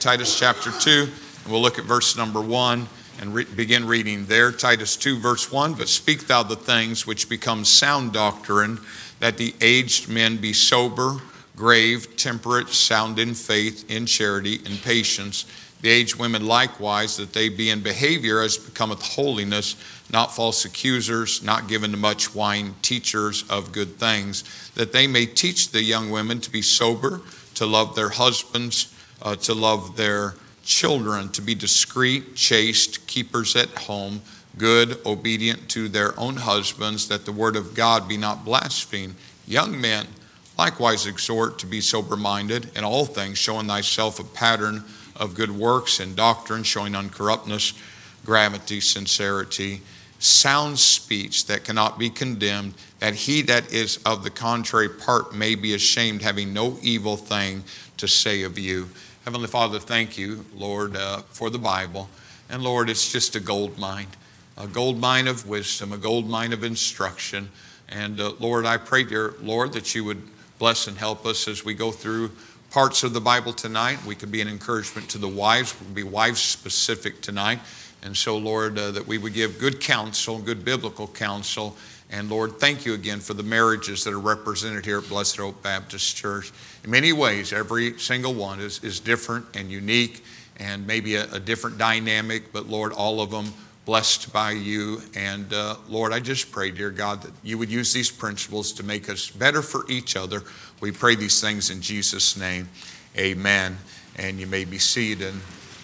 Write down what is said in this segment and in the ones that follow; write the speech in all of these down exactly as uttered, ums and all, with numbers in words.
Titus chapter two, and we'll look at verse number one and re- begin reading there. Titus two, verse one, but speak thou the things which become sound doctrine, that the aged men be sober, grave, temperate, sound in faith, in charity, in patience. The aged women likewise, that they be in behavior as becometh holiness, not false accusers, not given to much wine, teachers of good things, that they may teach the young women to be sober, to love their husbands, uh, to love their children, to be discreet, chaste, keepers at home, good, obedient to their own husbands, that the word of God be not blasphemed. Young men likewise exhort to be sober-minded in all things, showing thyself a pattern of good works and doctrine, showing uncorruptness, gravity, sincerity, sound speech that cannot be condemned, that he that is of the contrary part may be ashamed, having no evil thing to say of you. Heavenly Father, thank you, Lord, uh, for the Bible. And Lord, it's just a gold mine, a gold mine of wisdom, a gold mine of instruction. And uh, Lord, I pray, dear Lord, that you would bless and help us as we go through parts of the Bible tonight. We could be an encouragement to the wives. We could be wives specific tonight. And so, Lord, uh, that we would give good counsel, good biblical counsel. And Lord, thank you again for the marriages that are represented here at Blessed Hope Baptist Church. In many ways, every single one is, is different and unique and maybe a, a different dynamic, but Lord, all of them blessed by you. And uh, Lord, I just pray, dear God, that you would use these principles to make us better for each other. We pray these things in Jesus' name. Amen. And you may be seated.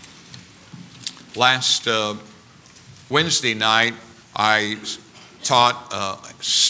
Last uh, Wednesday night, I taught uh,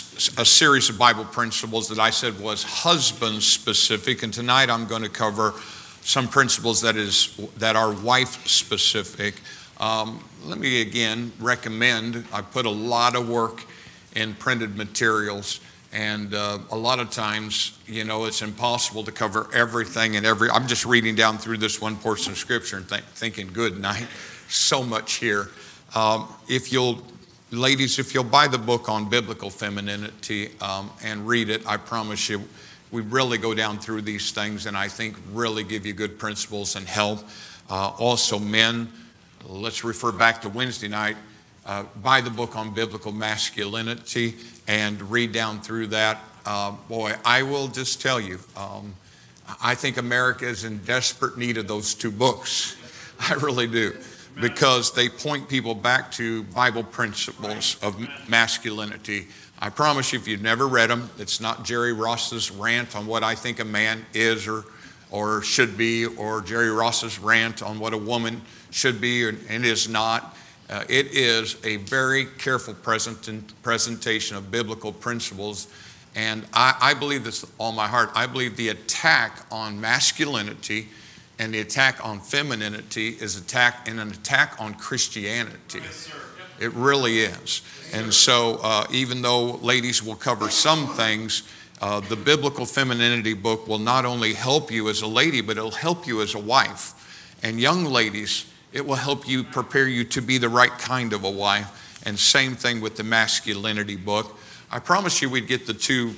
a series of Bible principles that I said was husband specific, and tonight I'm going to cover some principles that is that are wife specific. Um, let me again recommend, I put a lot of work in printed materials, and uh, a lot of times, you know, it's impossible to cover everything and every, I'm just reading down through this one portion of Scripture and th- thinking, good night, so much here. Um, if you'll Ladies, if you'll buy the book on biblical femininity um, and read it, I promise you, we really go down through these things and I think really give you good principles and help. Uh, also, men, let's refer back to Wednesday night. Uh, buy the book on biblical masculinity and read down through that. Uh, boy, I will just tell you, um, I think America is in desperate need of those two books. I really do. Because they point people back to Bible principles of masculinity. I promise you, if you've never read them, it's not Jerry Ross's rant on what I think a man is or or should be, or Jerry Ross's rant on what a woman should be or, and is not. Uh, it is a very careful present, presentation of biblical principles. And I, I believe this with all my heart. I believe the attack on masculinity and the attack on femininity is attack and an attack on Christianity. Yes, it really is. And so uh, even though ladies will cover some things, uh, the biblical femininity book will not only help you as a lady, but it'll help you as a wife. And young ladies, it will help you prepare you to be the right kind of a wife. And same thing with the masculinity book. I promise you we'd get the two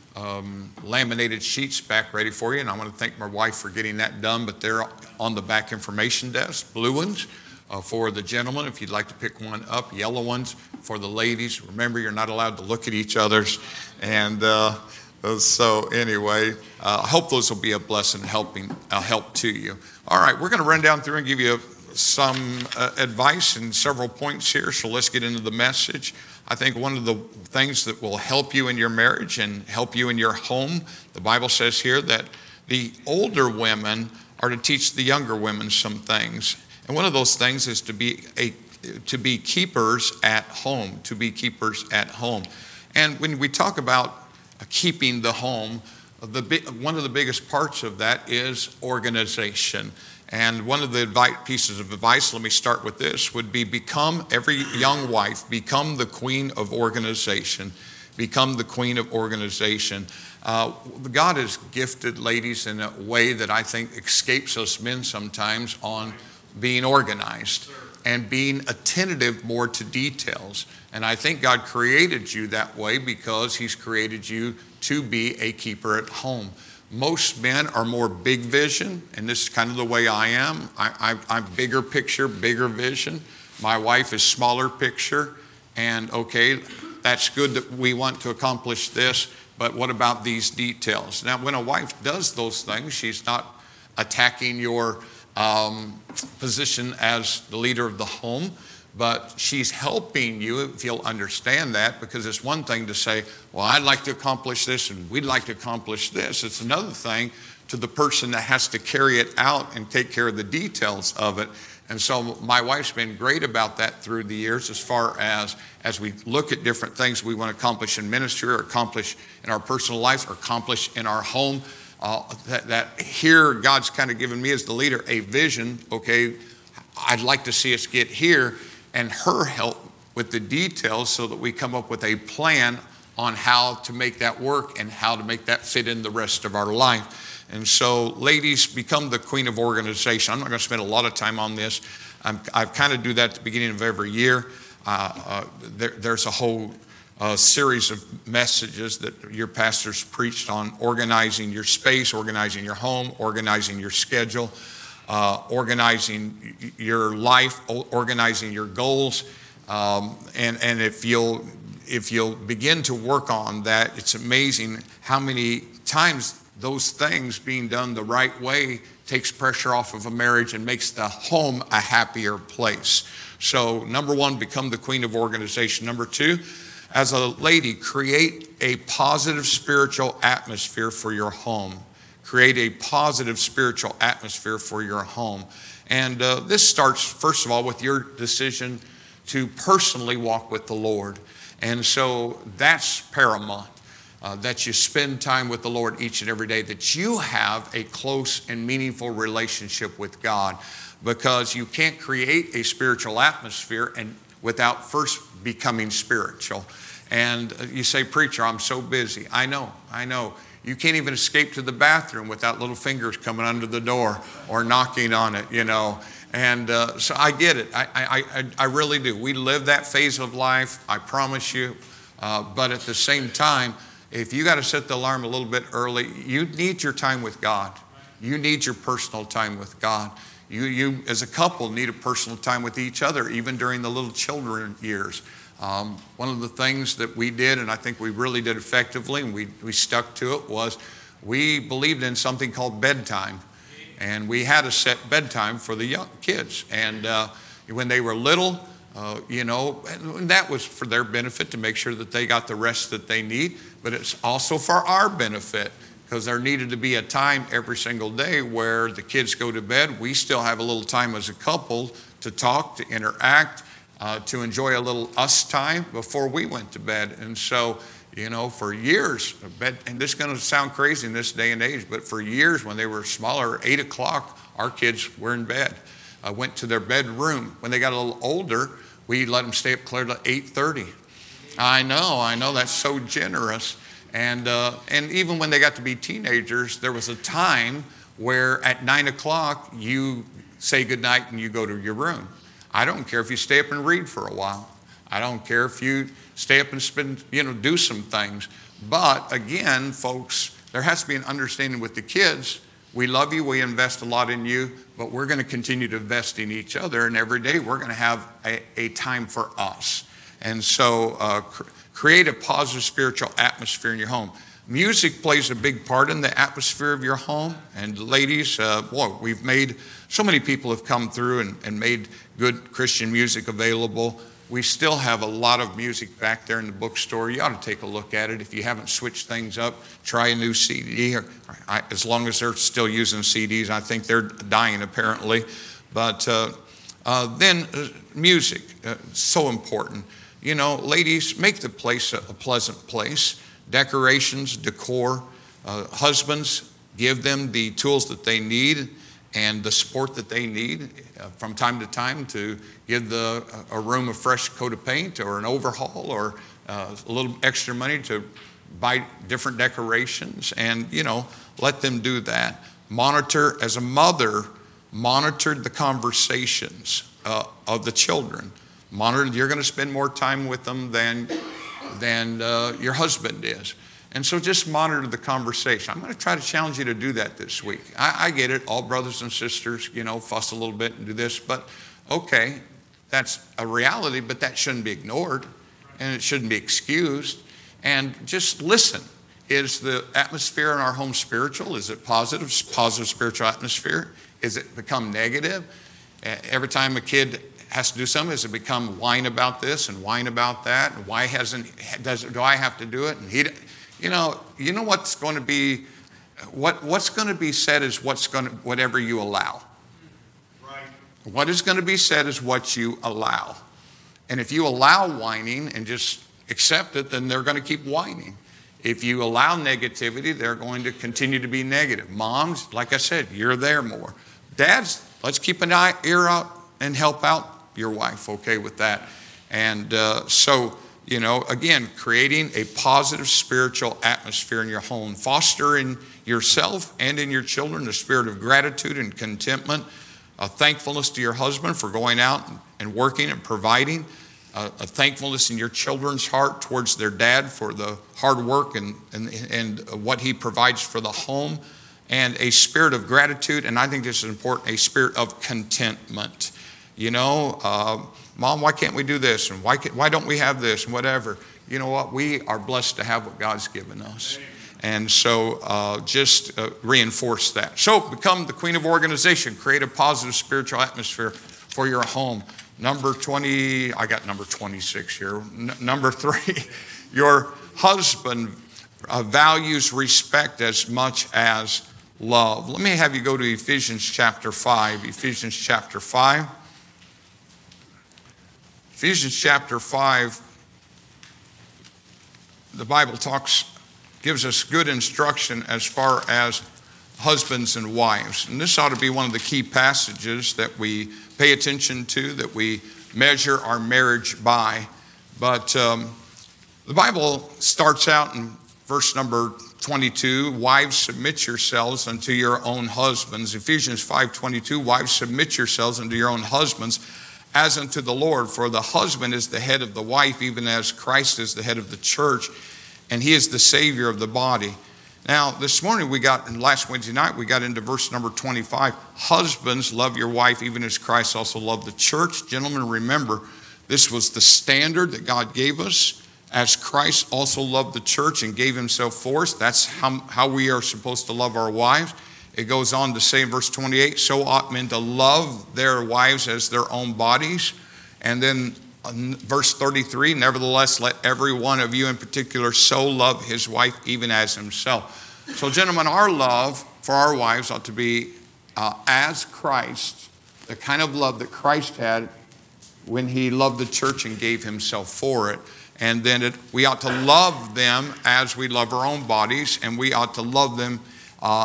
Um, laminated sheets back ready for you, and I want to thank my wife for getting that done, but they're on the back information desk. Blue ones uh, for the gentlemen if you'd like to pick one up, yellow ones for the ladies. Remember, you're not allowed to look at each other's. And uh, so anyway, uh, I hope those will be a blessing, helping uh, help to you. All right, we're going to run down through and give you some uh, advice and several points here, so let's get into the message. I think one of the things that will help you in your marriage and help you in your home, the Bible says here that the older women are to teach the younger women some things. And one of those things is to be a to be keepers at home, to be keepers at home. And when we talk about keeping the home, the one of the biggest parts of that is organization. And one of the advice, pieces of advice, let me start with this, would be become, every young wife, become the queen of organization. Become the queen of organization. Uh, God has gifted ladies in a way that I think escapes us men sometimes on being organized and being attentive more to details. And I think God created you that way because He's created you to be a keeper at home. Most men are more big vision, and this is kind of the way I am. I, I, I'm bigger picture, bigger vision. My wife is smaller picture, and okay, that's good that we want to accomplish this, but what about these details? Now, when a wife does those things, she's not attacking your um, position as the leader of the home, but she's helping you, if you'll understand that, because it's one thing to say, well, I'd like to accomplish this and we'd like to accomplish this. It's another thing to the person that has to carry it out and take care of the details of it. And so my wife's been great about that through the years, as far as as we look at different things we want to accomplish in ministry or accomplish in our personal lives or accomplish in our home. Uh, that, that here God's kind of given me as the leader a vision. Okay, I'd like to see us get here, and her help with the details so that we come up with a plan on how to make that work and how to make that fit in the rest of our life. And so, ladies, become the queen of organization. I'm not going to spend a lot of time on this. I'm, I kind of do that at the beginning of every year. Uh, uh, there, there's a whole uh, series of messages that your pastors preached on organizing your space, organizing your home, organizing your schedule, uh, organizing your life, organizing your goals. Um, and, and if you'll if you'll begin to work on that, it's amazing how many times those things being done the right way takes pressure off of a marriage and makes the home a happier place. So number one, become the queen of organization. Number two, as a lady, create a positive spiritual atmosphere for your home. Create a positive spiritual atmosphere for your home. And uh, this starts, first of all, with your decision to personally walk with the Lord. And so that's paramount. Uh, that you spend time with the Lord each and every day, that you have a close and meaningful relationship with God, because you can't create a spiritual atmosphere and without first becoming spiritual. And you say, preacher, I'm so busy. I know, I know. You can't even escape to the bathroom without little fingers coming under the door or knocking on it, you know. And uh, so I get it. I, I, I, I really do. We live that phase of life, I promise you. Uh, but at the same time, if you got to set the alarm a little bit early, you need your time with God. You need your personal time with God. You, you as a couple, need a personal time with each other, even during the little children years. Um, one of the things that we did, and I think we really did effectively, and we, we stuck to it, was we believed in something called bedtime. And we had a set bedtime for the young kids. And uh, when they were little, Uh, you know, and that was for their benefit, to make sure that they got the rest that they need, but it's also for our benefit, because there needed to be a time every single day where the kids go to bed. We still have a little time as a couple to talk, to interact, uh, to enjoy a little us time before we went to bed. And so, you know, for years, bed, and this is going to sound crazy in this day and age, but for years when they were smaller, eight o'clock, our kids were in bed. Uh, went to their bedroom. When they got a little older, we let them stay up clear to eight thirty. I know, I know, that's so generous. And uh, and even when they got to be teenagers, there was a time where at nine o'clock you say goodnight and you go to your room. I don't care if you stay up and read for a while. I don't care if you stay up and spend, you know, do some things. But again, folks, there has to be an understanding with the kids. We love you, we invest a lot in you, but we're going to continue to invest in each other, and every day we're going to have a, a time for us. And so uh, cr- create a positive spiritual atmosphere in your home. Music plays a big part in the atmosphere of your home. And ladies, uh, boy, we've made, so many people have come through and, and made good Christian music available. We still have a lot of music back there in the bookstore. You ought to take a look at it. If you haven't switched things up, try a new C D. Or, I, as long as they're still using C Ds, I think they're dying apparently. But uh, uh, then uh, music, uh, so important. You know, ladies, make the place a, a pleasant place. Decorations, decor. Uh, husbands, give them the tools that they need and the support that they need uh, from time to time to give the, a room a fresh coat of paint or an overhaul, or uh, a little extra money to buy different decorations, and, you know, let them do that. Monitor, as a mother, monitor the conversations uh, of the children. Monitor, you're going to spend more time with them than, than uh, your husband is. And so just monitor the conversation. I'm going to try to challenge you to do that this week. I, I get it. All brothers and sisters, you know, fuss a little bit and do this. But okay, that's a reality, but that shouldn't be ignored. And it shouldn't be excused. And just listen. Is the atmosphere in our home spiritual? Is it positive? Positive spiritual atmosphere? Is it become negative? Every time a kid has to do something, does it become whine about this and whine about that? And why hasn't, does, do I have to do it? And he... You know, you know what's going to be, what, what's going to be said is what's going to, whatever you allow. Right. What is going to be said is what you allow. And if you allow whining and just accept it, then they're going to keep whining. If you allow negativity, they're going to continue to be negative. Moms, like I said, you're there more. Dads, let's keep an eye, ear out and help out your wife, okay, with that. And uh, so... You know, again, creating a positive spiritual atmosphere in your home. Foster in yourself and in your children a spirit of gratitude and contentment, a thankfulness to your husband for going out and working and providing, a, a thankfulness in your children's heart towards their dad for the hard work and, and, and what he provides for the home, and a spirit of gratitude, and I think this is important, a spirit of contentment. You know, uh, Mom, why can't we do this? And why, can, why don't we have this? And whatever. You know what? We are blessed to have what God's given us. And so uh, just uh, reinforce that. So become the queen of organization. Create a positive spiritual atmosphere for your home. Number twenty, I got number twenty-six here. N- number three, your husband uh, values respect as much as love. Let me have you go to Ephesians chapter five. Ephesians chapter five. Ephesians chapter five, the Bible talks, gives us good instruction as far as husbands and wives. And this ought to be one of the key passages that we pay attention to, that we measure our marriage by. But um, the Bible starts out in verse number twenty-two, wives, submit yourselves unto your own husbands. Ephesians five twenty-two, wives, submit yourselves unto your own husbands, as unto the Lord, for the husband is the head of the wife, even as Christ is the head of the church, and he is the Savior of the body. Now, this morning we got, and last Wednesday night, we got into verse number twenty-five. Husbands, love your wife, even as Christ also loved the church. Gentlemen, remember, this was the standard that God gave us, as Christ also loved the church and gave himself for us. That's how, how we are supposed to love our wives. It goes on to say in verse twenty-eight, so ought men to love their wives as their own bodies. And then verse thirty-three, nevertheless, let every one of you in particular so love his wife even as himself. So gentlemen, our love for our wives ought to be uh, as Christ, the kind of love that Christ had when he loved the church and gave himself for it. And then it, we ought to love them as we love our own bodies, and we ought to love them uh,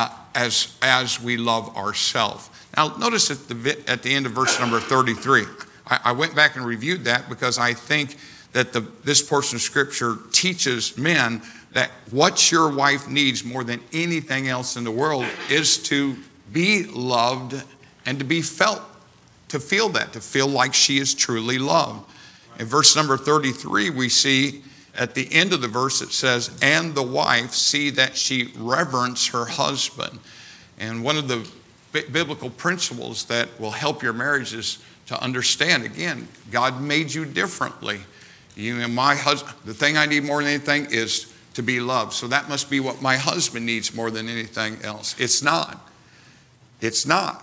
as, as we love ourselves. Now, notice at the, at the end of verse number thirty-three, I, I went back and reviewed that because I think that the, this portion of Scripture teaches men that what your wife needs more than anything else in the world is to be loved and to be felt, to feel that, to feel like she is truly loved. In verse number thirty-three, we see at the end of the verse, it says, and the wife see that she reverence her husband. And one of the b- biblical principles that will help your marriage is to understand, again, God made you differently. You know, my husband, the thing I need more than anything is to be loved. So that must be what my husband needs more than anything else. It's not. It's not.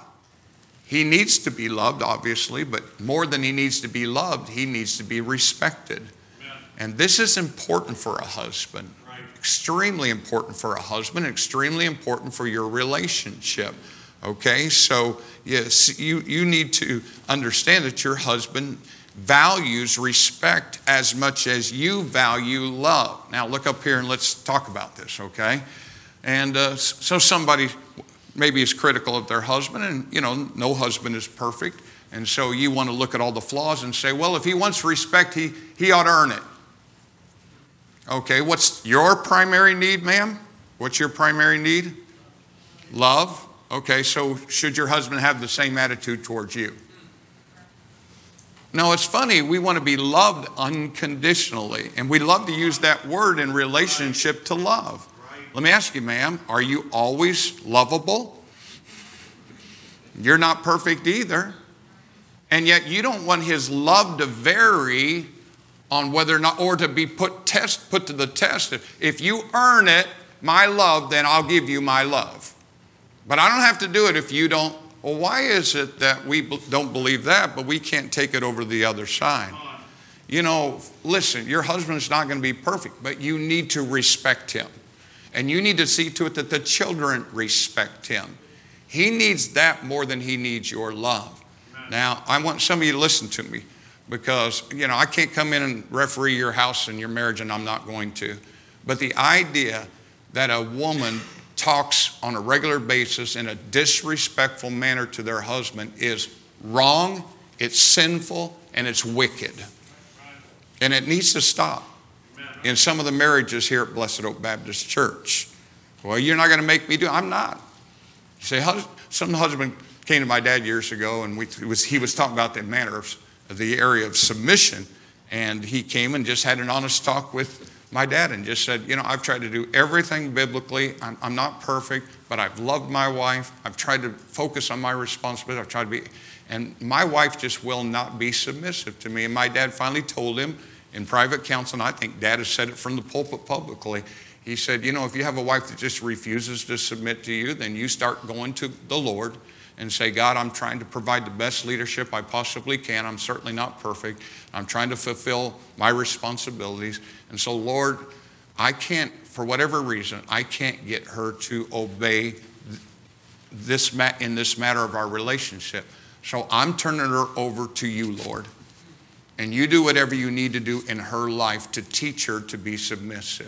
He needs to be loved, obviously, but more than he needs to be loved, he needs to be respected. Amen. And this is important for a husband. Right. Extremely important for a husband, extremely important for your relationship. Okay, so yes, you, you need to understand that your husband values respect as much as you value love. Now look up here and let's talk about this, okay? And uh, so somebody maybe is critical of their husband, and you know, no husband is perfect. And so you want to look at all the flaws and say, well, if he wants respect, he, he ought to earn it. Okay, what's your primary need, ma'am? What's your primary need? Love. Okay, so should your husband have the same attitude towards you? No, it's funny. We want to be loved unconditionally. And we love to use that word in relationship to love. Let me ask you, ma'am, are you always lovable? You're not perfect either. And yet you don't want his love to vary on whether or not, or to be put test, put to the test. If you earn it, my love, then I'll give you my love. But I don't have to do it if you don't. Well, why is it that we don't believe that, but we can't take it over the other side? You know, listen, your husband's not going to be perfect, but you need to respect him. And you need to see to it that the children respect him. He needs that more than he needs your love. Now, I want some of you to listen to me because, you know, I can't come in and referee your house and your marriage, and I'm not going to. But the idea that a woman talks on a regular basis in a disrespectful manner to their husband is wrong, it's sinful, and it's wicked. And it needs to stop in some of the marriages here at Blessed Oak Baptist Church. Well, you're not going to make me do it. I'm not. You say, some husband came to my dad years ago, and we, it was, he was talking about the manner of the area of submission. And he came and just had an honest talk with my dad and just said, you know, I've tried to do everything biblically. I'm, I'm not perfect, but I've loved my wife. I've tried to focus on my responsibility. I've tried to be, and my wife just will not be submissive to me. And my dad finally told him in private counsel, and I think Dad has said it from the pulpit publicly. He said, you know, if you have a wife that just refuses to submit to you, then you start going to the Lord and say, God, I'm trying to provide the best leadership I possibly can. I'm certainly not perfect. I'm trying to fulfill my responsibilities. And so, Lord, I can't, for whatever reason, I can't get her to obey this in this matter of our relationship. So I'm turning her over to you, Lord. And you do whatever you need to do in her life to teach her to be submissive.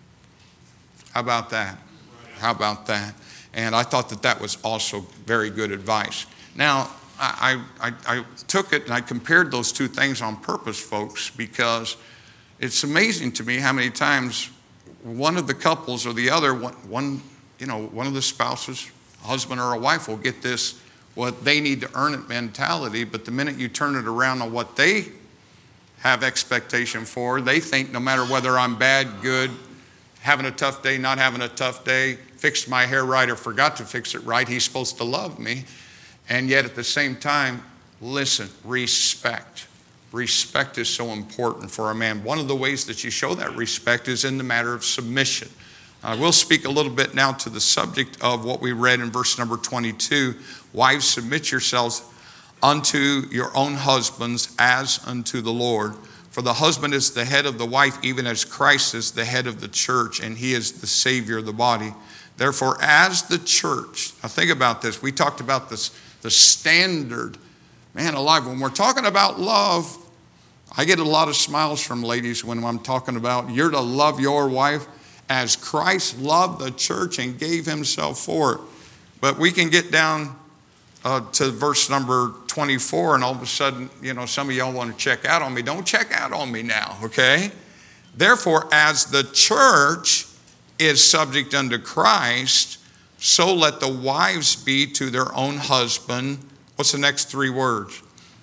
How about that? How about that? And I thought that that was also very good advice. Now, I, I, I took it and I compared those two things on purpose, folks, because it's amazing to me how many times one of the couples or the other, one, one you know, one of the spouses, a husband or a wife, will get this, what they need to earn it mentality, but the minute you turn it around on what they have expectation for, they think no matter whether I'm bad, good, having a tough day, not having a tough day, fixed my hair right or forgot to fix it right, he's supposed to love me. And yet at the same time, listen, respect. Respect is so important for a man. One of the ways that you show that respect is in the matter of submission. I will speak a little bit now to the subject of what we read in verse number twenty-two. Wives, submit yourselves unto your own husbands as unto the Lord. For the husband is the head of the wife, even as Christ is the head of the church, and he is the Savior of the body. Therefore, as the church, now think about this. We talked about this, the standard. Man alive, when we're talking about love, I get a lot of smiles from ladies when I'm talking about you're to love your wife as Christ loved the church and gave himself for it. But we can get down uh, to verse number twenty-four, and all of a sudden, you know, some of y'all want to check out on me. Don't check out on me now, okay? Therefore, as the church is subject unto Christ, so let the wives be to their own husband. What's the next three words?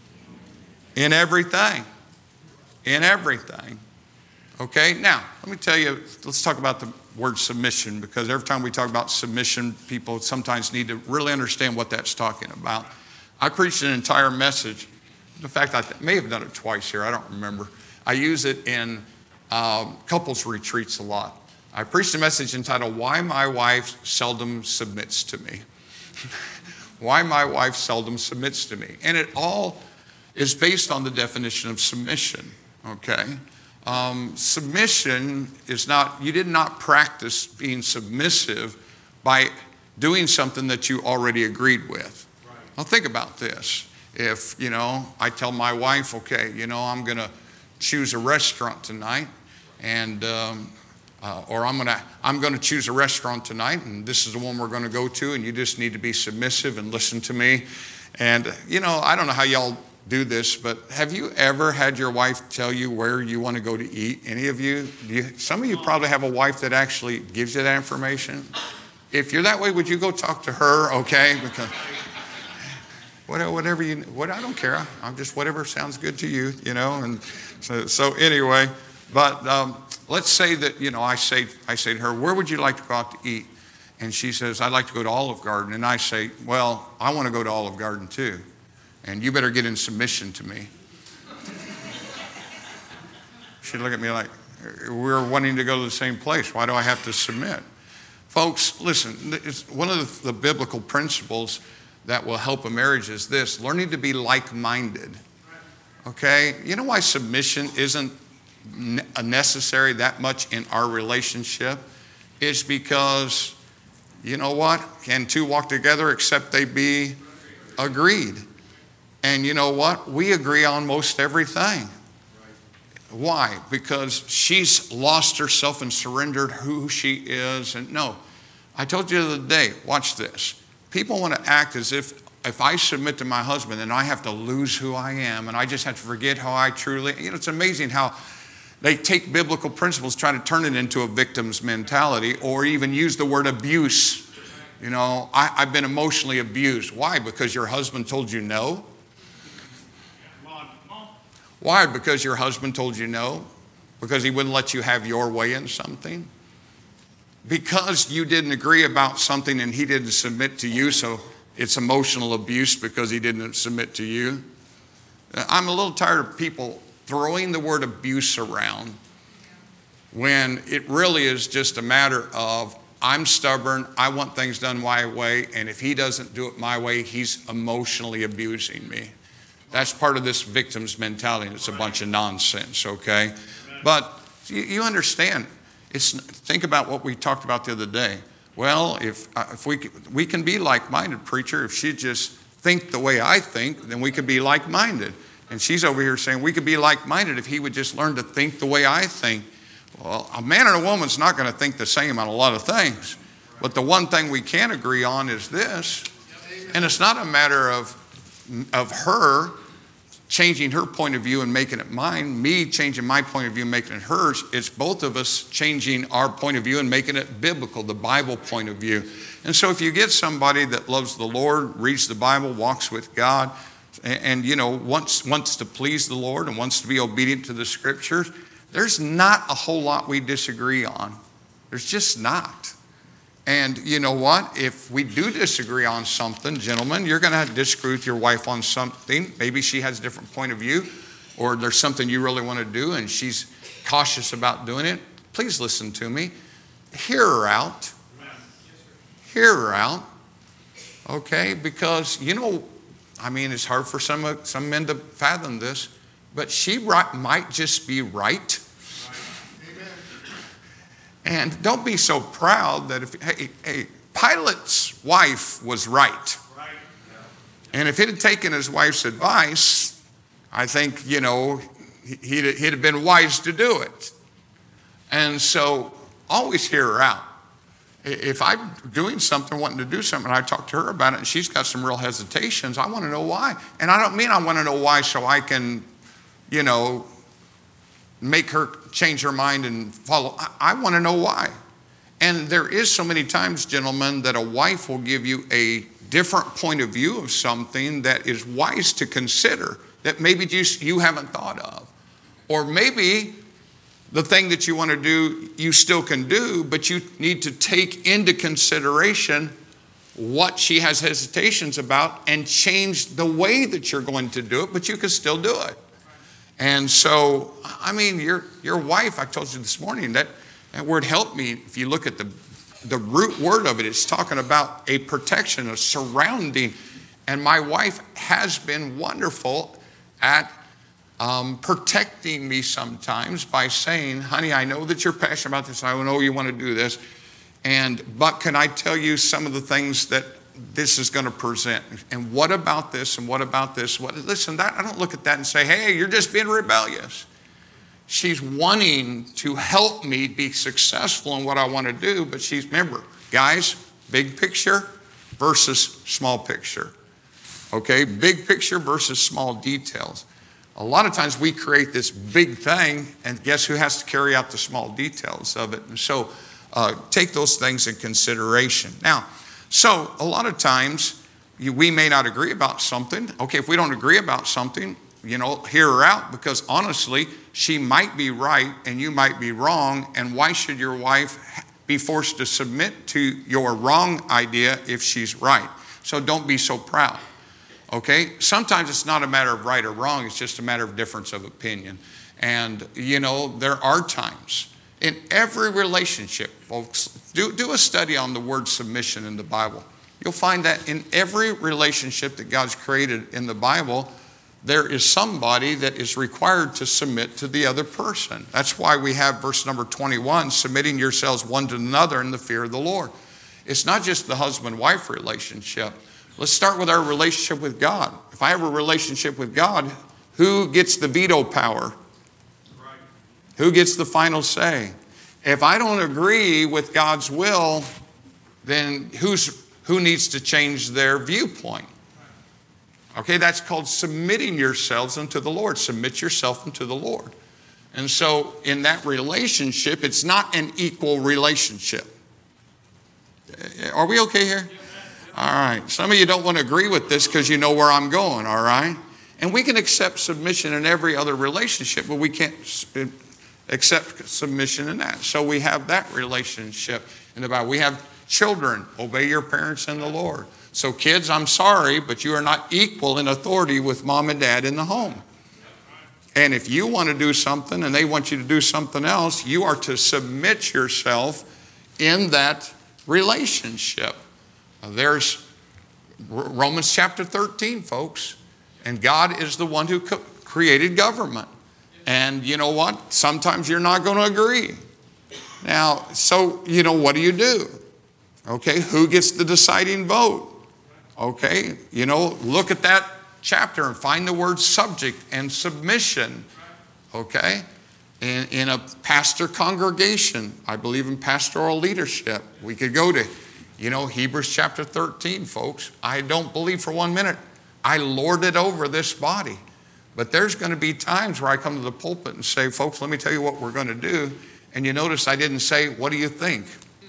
In everything. In everything. Okay, now, let me tell you, let's talk about the word submission, because every time we talk about submission, people sometimes need to really understand what that's talking about. I preached an entire message. In fact, I may have done it twice here. I don't remember. I use it in um, couples retreats a lot. I preached a message entitled, Why My Wife Seldom Submits to Me. Why my wife seldom submits to me. And it all is based on the definition of submission, okay? Um, submission is not, you did not practice being submissive by doing something that you already agreed with. Right. Now think about this. If, you know, I tell my wife, okay, you know, I'm going to choose a restaurant tonight, and um, Uh, or I'm gonna I'm gonna choose a restaurant tonight, and this is the one we're gonna go to, and you just need to be submissive and listen to me. And you know, I don't know how y'all do this, but have you ever had your wife tell you where you want to go to eat? Any of you? Do you? Some of you probably have a wife that actually gives you that information. If you're that way, would you go talk to her? Okay, because whatever you, what, I don't care. I'm just whatever sounds good to you, you know. And so, so anyway, but um, let's say that, you know, I say, I say to her, where would you like to go out to eat? And she says, I'd like to go to Olive Garden. And I say, well, I want to go to Olive Garden too. And you better get in submission to me. She'd look at me like, we're wanting to go to the same place. Why do I have to submit? Folks, listen, it's one of the, the biblical principles that will help a marriage is this, learning to be like-minded. Okay? You know why submission isn't necessary that much in our relationship? It's because, you know what? Can two walk together except they be agreed? And you know what? We agree on most everything. Why? Because she's lost herself and surrendered who she is. And no, I told you the other day, watch this. People want to act as if if I submit to my husband, then I have to lose who I am and I just have to forget how I truly, you know, it's amazing how they take biblical principles, try to turn it into a victim's mentality, or even use the word abuse. You know, I, I've been emotionally abused. Why? Because your husband told you no? Why? Because your husband told you no? Because he wouldn't let you have your way in something? Because you didn't agree about something and he didn't submit to you, so it's emotional abuse because he didn't submit to you? I'm a little tired of people throwing the word abuse around when it really is just a matter of, I'm stubborn, I want things done my way, and if he doesn't do it my way, he's emotionally abusing me. That's part of this victim's mentality. It's a bunch of nonsense, okay? But you, you understand, it's, think about what we talked about the other day. Well, if, uh, if we, we can be like-minded, preacher. If she just think the way I think, then we could be like-minded. And she's over here saying we could be like-minded if he would just learn to think the way I think. Well, a man and a woman's not going to think the same on a lot of things. But the one thing we can agree on is this. And it's not a matter of, of her changing her point of view and making it mine, me changing my point of view and making it hers. It's both of us changing our point of view and making it biblical, the Bible point of view. And so if you get somebody that loves the Lord, reads the Bible, walks with God, and, and you know, wants, wants to please the Lord and wants to be obedient to the Scriptures, there's not a whole lot we disagree on. There's just not. And you know what? If we do disagree on something, gentlemen, you're going to disagree with your wife on something. Maybe she has a different point of view, or there's something you really want to do and she's cautious about doing it. Please listen to me. Hear her out. Hear her out. Okay? Because, you know, I mean, it's hard for some, some men to fathom this, but she right, might just be right. And don't be so proud that if, hey, hey, Pilate's wife was right. And if he'd have taken his wife's advice, I think, you know, he'd, he'd have been wise to do it. And so always hear her out. If I'm doing something, wanting to do something, and I talk to her about it, and she's got some real hesitations, I want to know why. And I don't mean I want to know why so I can, you know, make her change her mind and follow. I, I want to know why. And there is so many times, gentlemen, that a wife will give you a different point of view of something that is wise to consider, that maybe you, you haven't thought of. Or maybe the thing that you want to do, you still can do, but you need to take into consideration what she has hesitations about and change the way that you're going to do it, but you can still do it. And so, I mean, your your wife, I told you this morning, that, that word help me, if you look at the, the root word of it, it's talking about a protection, a surrounding. And my wife has been wonderful at um, protecting me sometimes by saying, honey, I know that you're passionate about this. I know you want to do this. And but can I tell you some of the things that this is going to present? And what about this? And what about this? What, listen, that, I don't look at that and say, hey, you're just being rebellious. She's wanting to help me be successful in what I want to do. But she's, remember, guys, big picture versus small picture. Okay, big picture versus small details. A lot of times we create this big thing, and guess who has to carry out the small details of it? And so uh, take those things in consideration. Now, so a lot of times, you, we may not agree about something. Okay, if we don't agree about something, you know, hear her out, because honestly, she might be right and you might be wrong. And why should your wife be forced to submit to your wrong idea if she's right? So don't be so proud. Okay? Sometimes it's not a matter of right or wrong. It's just a matter of difference of opinion. And, you know, there are times in every relationship, folks, do, do a study on the word submission in the Bible. You'll find that in every relationship that God's created in the Bible, there is somebody that is required to submit to the other person. That's why we have verse number twenty-one, submitting yourselves one to another in the fear of the Lord. It's not just the husband-wife relationship. Let's start with our relationship with God. If I have a relationship with God, who gets the veto power? Right. Who gets the final say? If I don't agree with God's will, then who's, who needs to change their viewpoint? Okay, that's called submitting yourselves unto the Lord. Submit yourself unto the Lord. And so in that relationship, it's not an equal relationship. Are we okay here? All right. Some of you don't want to agree with this because you know where I'm going, all right? And we can accept submission in every other relationship, but we can't accept submission in that. So we have that relationship in the Bible. We have children, obey your parents in the Lord. So kids, I'm sorry, but you are not equal in authority with mom and dad in the home. And if you want to do something and they want you to do something else, you are to submit yourself in that relationship. There's Romans chapter thirteen, folks. And God is the one who created government. And you know what? Sometimes you're not going to agree. Now, so, you know, what do you do? Okay, who gets the deciding vote? Okay, you know, look at that chapter and find the word subject and submission. Okay, in, in a pastor congregation, I believe in pastoral leadership. We could go to, you know, Hebrews chapter thirteen, folks. I don't believe for one minute I lord it over this body. But there's going to be times where I come to the pulpit and say, folks, let me tell you what we're going to do. And you notice I didn't say, what do you think?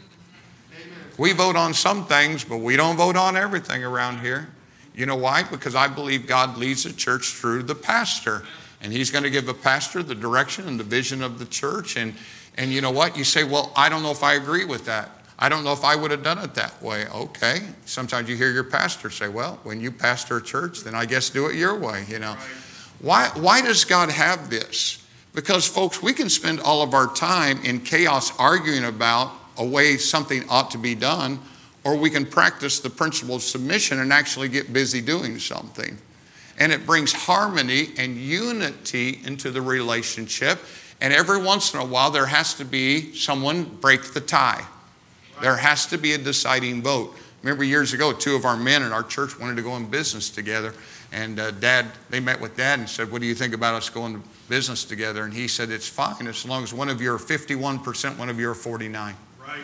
We vote on some things, but we don't vote on everything around here. You know why? Because I believe God leads the church through the pastor. And he's going to give a pastor the direction and the vision of the church. And, and you know what? You say, well, I don't know if I agree with that. I don't know if I would have done it that way. Okay. Sometimes you hear your pastor say, well, when you pastor a church, then I guess do it your way, you know. Why, why does God have this? Because, folks, we can spend all of our time in chaos arguing about a way something ought to be done, or we can practice the principle of submission and actually get busy doing something. And it brings harmony and unity into the relationship. And every once in a while, there has to be someone break the tie. There has to be a deciding vote. Remember years ago, two of our men in our church wanted to go in business together. And uh, Dad, they met with Dad and said, what do you think about us going to business together? And he said, it's fine as long as one of you are fifty-one percent, one of you are forty-nine. Right.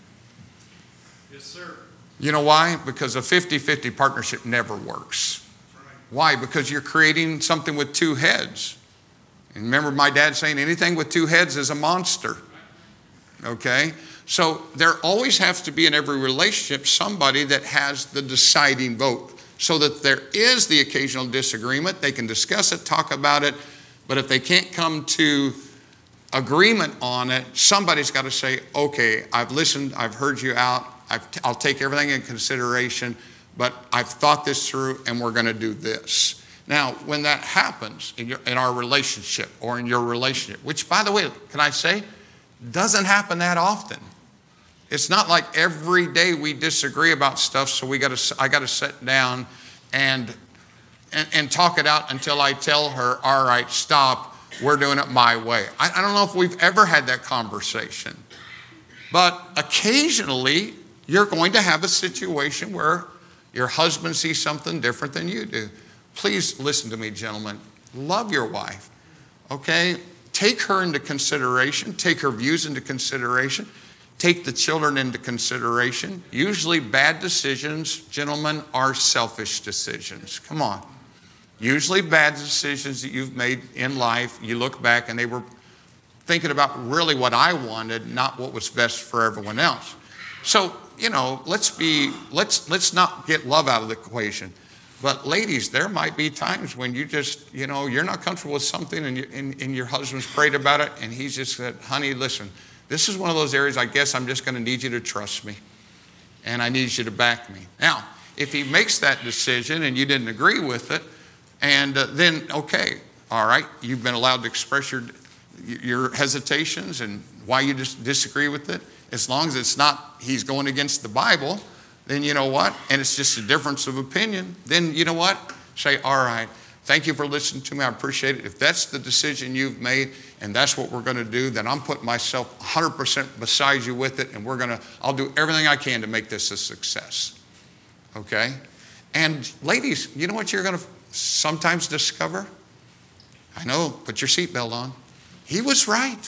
Yes, sir. You know why? Because a fifty-fifty partnership never works. Right. Why? Because you're creating something with two heads. And remember my dad saying anything with two heads is a monster. Okay? So there always has to be in every relationship somebody that has the deciding vote. So that there is the occasional disagreement. They can discuss it, talk about it. But if they can't come to agreement on it, somebody's got to say, okay, I've listened, I've heard you out, I've t- I'll take everything in consideration, but I've thought this through and we're going to do this. Now, when that happens in, your, in our relationship or in your relationship, which, by the way, can I say, doesn't happen that often. It's not like every day we disagree about stuff, so we got to. I got to sit down and, and and talk it out until I tell her, all right, stop, we're doing it my way. I, I don't know if we've ever had that conversation. But occasionally, you're going to have a situation where your husband sees something different than you do. Please listen to me, gentlemen. Love your wife, okay? Take her into consideration. Take her views into consideration. Take the children into consideration. Usually bad decisions, gentlemen, are selfish decisions. Come on. Usually bad decisions that you've made in life, you look back and they were thinking about really what I wanted, not what was best for everyone else. So you know, let's be, let's, let's not get love out of the equation. But ladies, there might be times when you just, you know, you're not comfortable with something and, you, and, and your husband's prayed about it and he's just said, honey, listen, this is one of those areas I guess I'm just going to need you to trust me and I need you to back me. Now, if he makes that decision and you didn't agree with it, and uh, then, okay, all right, you've been allowed to express your, your hesitations and why you just disagree with it. As long as it's not, he's going against the Bible, then you know what? And it's just a difference of opinion. Then you know what? Say, all right, thank you for listening to me. I appreciate it. If that's the decision you've made and that's what we're going to do, then I'm putting myself one hundred percent beside you with it. And we're going to, I'll do everything I can to make this a success. Okay? And ladies, you know what you're going to sometimes discover? I know, put your seatbelt on. He was right.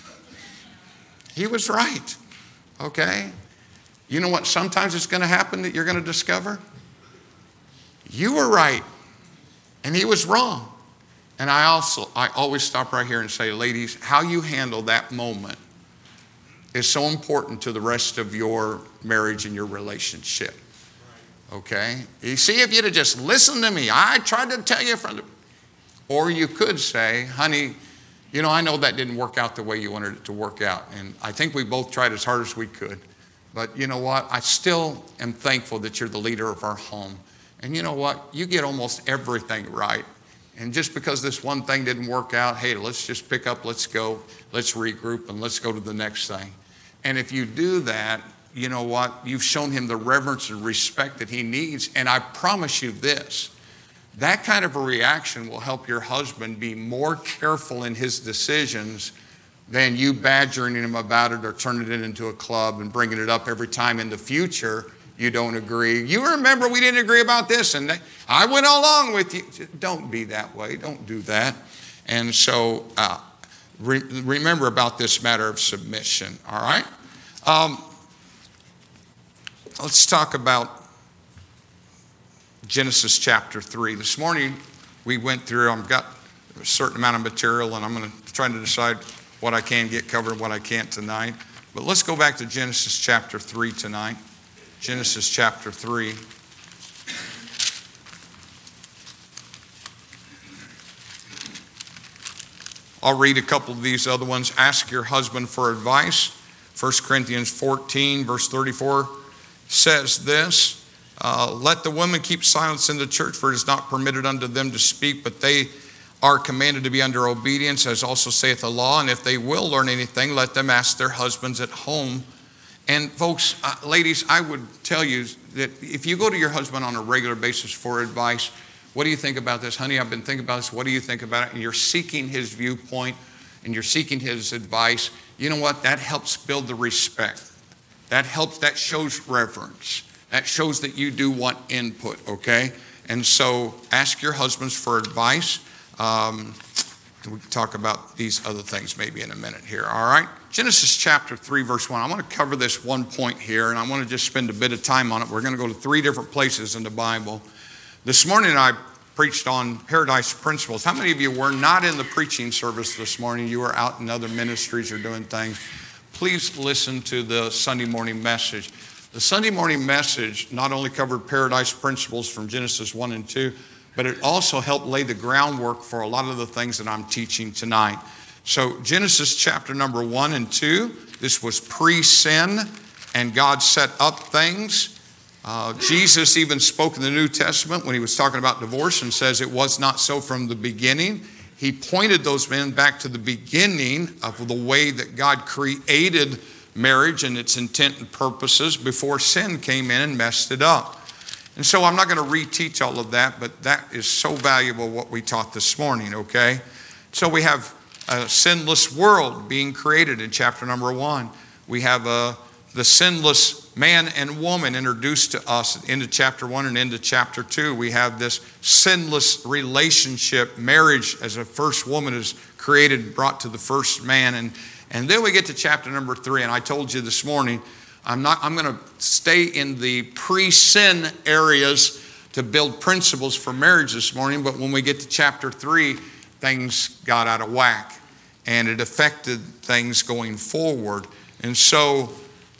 He was right. Okay? You know what sometimes it's going to happen that you're going to discover? You were right and he was wrong. And I also, I always stop right here and say, ladies, how you handle that moment is so important to the rest of your marriage and your relationship. Okay? You see, if you'd have just listened to me, I tried to tell you from the... Or you could say, honey, you know, I know that didn't work out the way you wanted it to work out. And I think we both tried as hard as we could. But you know what? I still am thankful that you're the leader of our home. And you know what? You get almost everything right. And just because this one thing didn't work out, hey, let's just pick up, let's go, let's regroup, and let's go to the next thing. And if you do that, you know what? You've shown him the reverence and respect that he needs. And I promise you this, that kind of a reaction will help your husband be more careful in his decisions than you badgering him about it or turning it into a club and bringing it up every time in the future you don't agree. You remember we didn't agree about this and I went along with you. Don't be that way. Don't do that. And so uh, re- remember about this matter of submission, all right? Um, let's talk about Genesis chapter three. This morning we went through, I've got a certain amount of material and I'm going to try to decide what I can get covered, what I can't tonight. But let's go back to Genesis chapter three tonight. Genesis chapter three. I'll read a couple of these other ones. Ask your husband for advice. First Corinthians fourteen, verse thirty-four says this, uh, let the women keep silence in the church, for it is not permitted unto them to speak, but they are commanded to be under obedience, as also saith the law. And if they will learn anything, let them ask their husbands at home. And folks, uh, ladies, I would tell you that if you go to your husband on a regular basis for advice, what do you think about this? Honey, I've been thinking about this. What do you think about it? And you're seeking his viewpoint and you're seeking his advice. You know what? That helps build the respect. That helps, that shows reverence. That shows that you do want input, okay? And so ask your husbands for advice. Um, we can talk about these other things maybe in a minute here, all right? Genesis chapter three, verse one. I want to cover this one point here, and I want to just spend a bit of time on it. We're going to go to three different places in the Bible. This morning I preached on paradise principles. How many of you were not in the preaching service this morning? You were out in other ministries or doing things. Please listen to the Sunday morning message. The Sunday morning message not only covered paradise principles from Genesis one and two, but it also helped lay the groundwork for a lot of the things that I'm teaching tonight. So Genesis chapter number one and two, this was pre-sin, and God set up things. Uh, Jesus even spoke in the New Testament when he was talking about divorce and says it was not so from the beginning. He pointed those men back to the beginning of the way that God created marriage and its intent and purposes before sin came in and messed it up. And so I'm not going to reteach all of that, but that is so valuable what we taught this morning, okay? So we have a sinless world being created in chapter number one. We have a, the sinless man and woman introduced to us into chapter one and into chapter two. We have this sinless relationship, marriage as a first woman is created, brought to the first man. And, and then we get to chapter number three, and I told you this morning, I'm not. I'm going to stay in the pre-sin areas to build principles for marriage this morning. But when we get to chapter three, things got out of whack, and it affected things going forward. And so,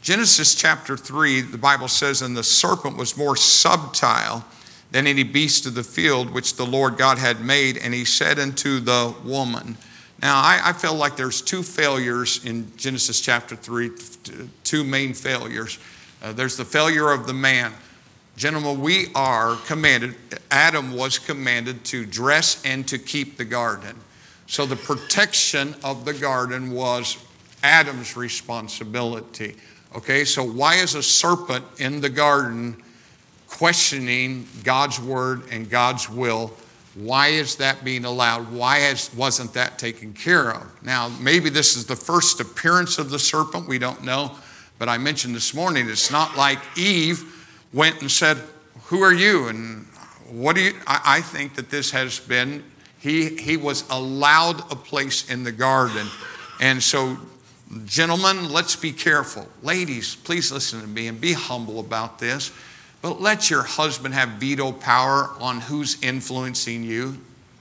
Genesis chapter three, the Bible says, and the serpent was more subtile than any beast of the field which the Lord God had made. And he said unto the woman. Now, I, I feel like there's two failures in Genesis chapter three, two main failures. Uh, there's the failure of the man. Gentlemen, we are commanded, Adam was commanded to dress and to keep the garden. So the protection of the garden was Adam's responsibility. Okay, so why is a serpent in the garden questioning God's word and God's will? Why is that being allowed? Why has, wasn't that taken care of? Now, maybe this is the first appearance of the serpent. We don't know. But I mentioned this morning, it's not like Eve went and said, who are you? And what do you, I, I think that this has been, he, he was allowed a place in the garden. And so, gentlemen, let's be careful. Ladies, please listen to me and be humble about this. But let your husband have veto power on who's influencing you.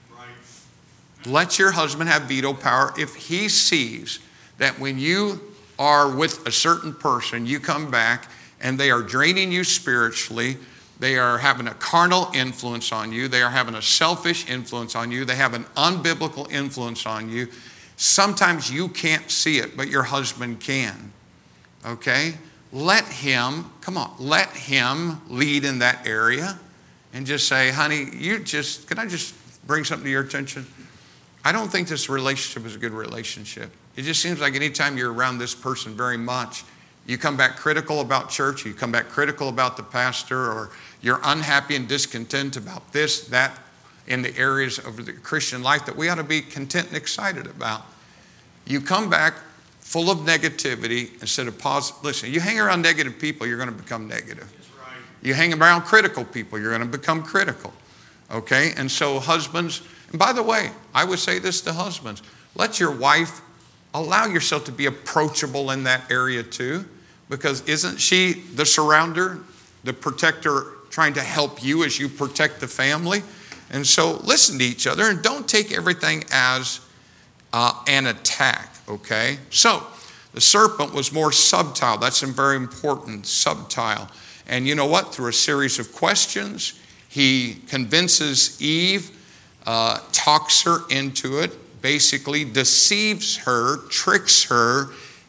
Right. Let your husband have veto power if he sees that when you are with a certain person, you come back and they are draining you spiritually. They are having a carnal influence on you. They are having a selfish influence on you. They have an unbiblical influence on you. Sometimes you can't see it, but your husband can. Okay? Let him, come on, let him lead in that area and just say, honey, you just, can I just bring something to your attention? I don't think this relationship is a good relationship. It just seems like anytime you're around this person very much, you come back critical about church, you come back critical about the pastor, or you're unhappy and discontent about this, that, in the areas of the Christian life that we ought to be content and excited about. You come back full of negativity instead of positive. Listen, you hang around negative people, you're going to become negative. That's right. You hang around critical people, you're going to become critical. Okay? And so husbands, and by the way, I would say this to husbands, let your wife allow yourself to be approachable in that area too, because isn't she the surrounder, the protector, trying to help you as you protect the family? And so listen to each other and don't take everything as uh, an attack, okay? So the serpent was more subtle. That's very important, subtle. And you know what? Through a series of questions, he convinces Eve, uh, talks her into it, basically deceives her, tricks her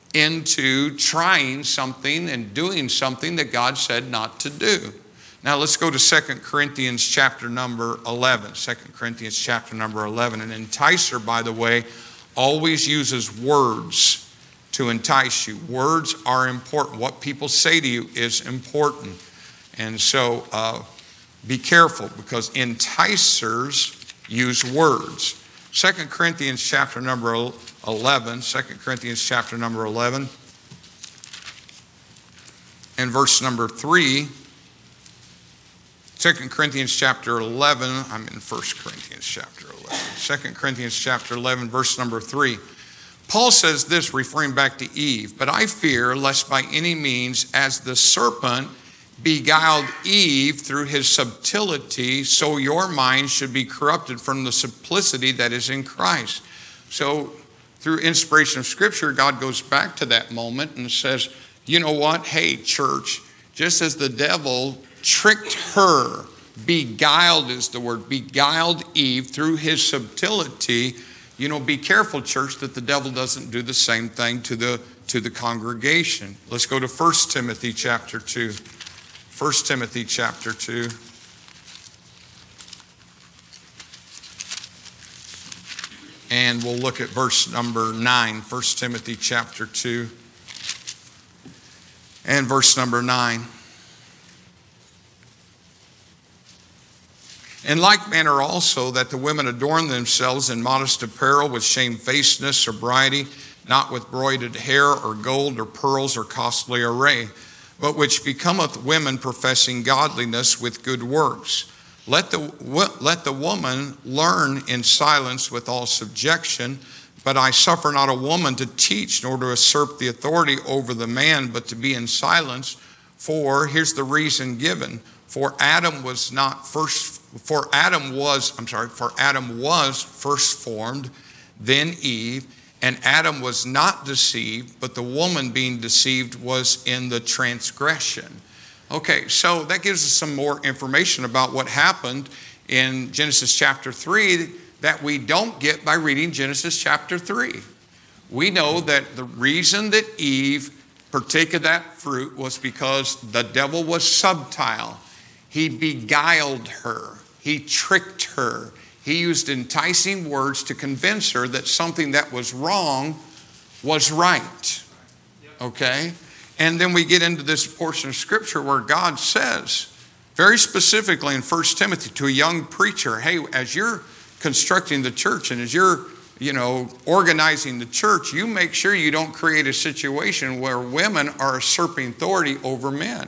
into trying something and doing something that God said not to do. Now let's go to Second Corinthians chapter number eleven. Second Corinthians chapter number eleven. An enticer, by the way, always uses words to entice you. Words are important. What people say to you is important. And so uh, be careful, because enticers use words. Second Corinthians chapter number eleven. Second Corinthians chapter number eleven. And verse number three. Second Corinthians chapter eleven, I'm in First Corinthians chapter eleven. Second Corinthians chapter eleven, verse number three. Paul says this, referring back to Eve, but I fear lest by any means, as the serpent beguiled Eve through his subtlety, so your mind should be corrupted from the simplicity that is in Christ. So through inspiration of Scripture, God goes back to that moment and says, you know what? Hey, church, just as the devil tricked her, beguiled is the word, beguiled Eve through his subtlety, you know, be careful, church, that the devil doesn't do the same thing to the to the congregation. Let's go to First Timothy chapter two. First Timothy chapter two. And we'll look at verse number nine. First Timothy chapter two. And verse number nine. In like manner also that the women adorn themselves in modest apparel with shamefacedness, sobriety, not with broided hair or gold or pearls or costly array, but which becometh women professing godliness with good works. Let the, let the woman learn in silence with all subjection, but I suffer not a woman to teach nor to usurp the authority over the man, but to be in silence. For, here's the reason given, for Adam was not first For Adam was, I'm sorry, for Adam was first formed, then Eve, And Adam was not deceived, but the woman being deceived was in the transgression. Okay, so that gives us some more information about what happened in Genesis chapter three that we don't get by reading Genesis chapter three. We know that the reason that Eve partake of that fruit was because the devil was subtile. He beguiled her. He tricked her. He used enticing words to convince her that something that was wrong was right. Okay? And then we get into this portion of Scripture where God says, very specifically in First Timothy to a young preacher, hey, as you're constructing the church and as you're, you know, organizing the church, you make sure you don't create a situation where women are usurping authority over men.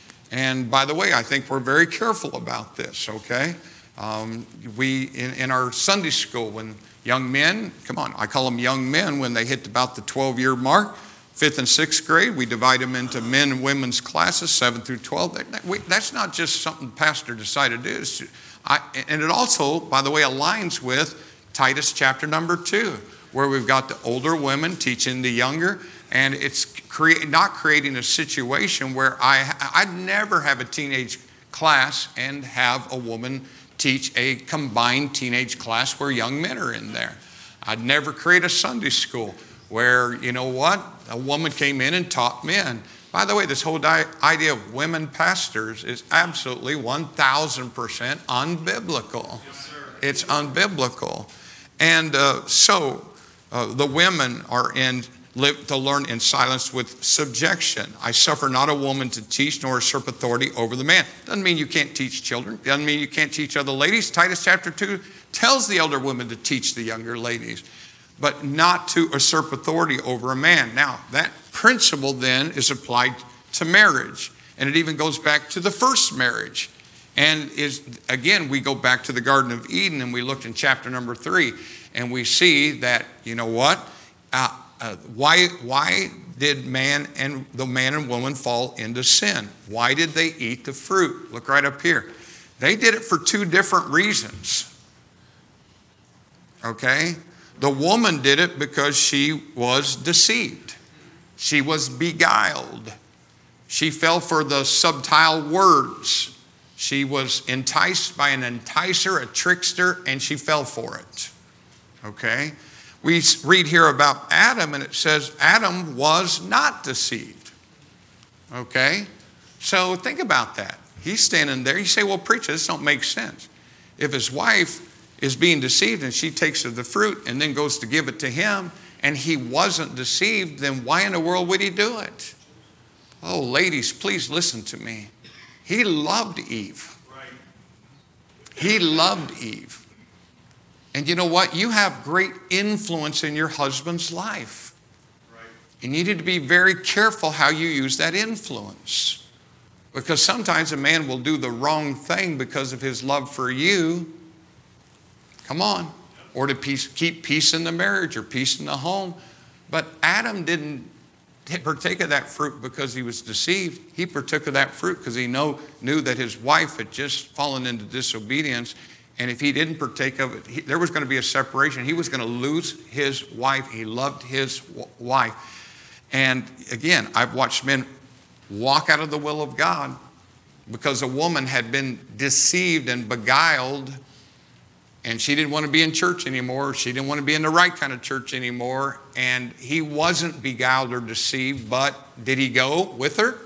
And by the way, I think we're very careful about this, okay? Um, we, in, in our Sunday school, when young men, come on, I call them young men, when they hit about the twelve-year mark, fifth and sixth grade, we divide them into men and women's classes, seven through twelve. That, that, we, that's not just something the pastor decided to do. It's, I, and it also, by the way, aligns with Titus chapter number two, where we've got the older women teaching the younger, and it's crea- not creating a situation where I, I'd never have a teenage class and have a woman teach a combined teenage class where young men are in there. I'd never create a Sunday school where, you know what, a woman came in and taught men. By the way, this whole di- idea of women pastors is absolutely one thousand percent unbiblical. Yes, sir. It's unbiblical. And uh, so uh, the women are in live to learn in silence with subjection. I suffer not a woman to teach nor usurp authority over the man. Doesn't mean you can't teach children. Doesn't mean you can't teach other ladies. Titus chapter two tells the elder women to teach the younger ladies, but not to usurp authority over a man. Now, that principle then is applied to marriage, and it even goes back to the first marriage. And is again, we go back to the Garden of Eden, and we looked in chapter number three, and we see that, you know what? Uh, uh, why, why did man and the man and woman fall into sin? Why did they eat the fruit? Look right up here. They did it for two different reasons. Okay? The woman did it because she was deceived. She was beguiled. She fell for the subtile words. She was enticed by an enticer, a trickster, and she fell for it. Okay? We read here about Adam, and it says Adam was not deceived. Okay? So think about that. He's standing there. You say, well, preacher, this don't make sense. If his wife is being deceived and she takes of the fruit and then goes to give it to him and he wasn't deceived, then why in the world would he do it? Oh, ladies, please listen to me. He loved Eve. He loved Eve. And you know what? You have great influence in your husband's life. You needed to be very careful how you use that influence. Because sometimes a man will do the wrong thing because of his love for you. Come on. Or to peace, keep peace in the marriage or peace in the home. But Adam didn't partake of that fruit because he was deceived. He partook of that fruit because he know, knew that his wife had just fallen into disobedience. And if he didn't partake of it, he, there was going to be a separation. He was going to lose his wife. He loved his w- wife. And again, I've watched men walk out of the will of God because a woman had been deceived and beguiled, and she didn't want to be in church anymore. She didn't want to be in the right kind of church anymore. And he wasn't beguiled or deceived, but did he go with her?